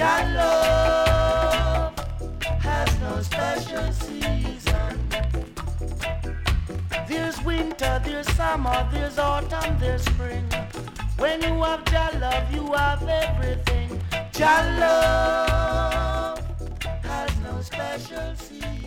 Jah love has no special season. There's winter, there's summer, there's autumn, there's spring. When you have Jah love, you have everything. Jah love has no special season.